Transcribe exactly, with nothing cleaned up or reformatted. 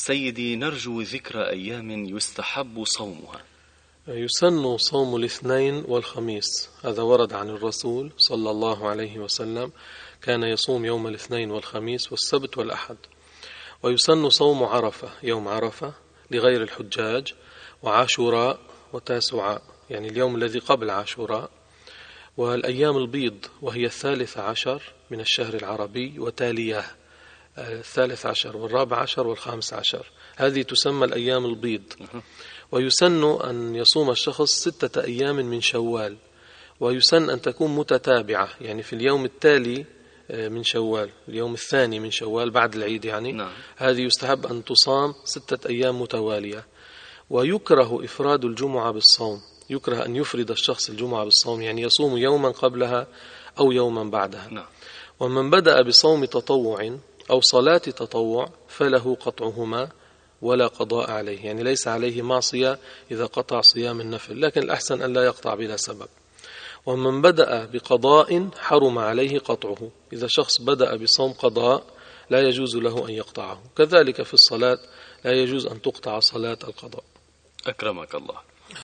سيدي، نرجو ذكر أيام يستحب صومها. يسن صوم الاثنين والخميس، هذا ورد عن الرسول صلى الله عليه وسلم، كان يصوم يوم الاثنين والخميس والسبت والأحد. ويسن صوم عرفة، يوم عرفة لغير الحجاج، وعاشوراء وتاسعاء، يعني اليوم الذي قبل عاشوراء، والأيام البيض وهي الثالث عشر من الشهر العربي وتالياه، الثالث عشر والرابع عشر والخامس عشر، هذه تسمى الأيام البيض. ويسن أن يصوم الشخص ستة أيام من شوال، ويسن أن تكون متتابعة، يعني في اليوم التالي من شوال، اليوم الثاني من شوال بعد العيد يعني نعم. هذه يستحب أن تصام ستة أيام متوالية. ويكره إفراد الجمعة بالصوم، يكره أن يفرد الشخص الجمعة بالصوم، يعني يصوم يوما قبلها أو يوما بعدها نعم. ومن بدأ بصوم تطوع أو صلاة تطوع فله قطعهما ولا قضاء عليه، يعني ليس عليه معصية إذا قطع صيام النفل، لكن الأحسن أن لا يقطع بلا سبب. ومن بدأ بقضاء حرم عليه قطعه، إذا شخص بدأ بصوم قضاء لا يجوز له أن يقطعه. كذلك في الصلاة لا يجوز أن تقطع صلاة القضاء. أكرمك الله.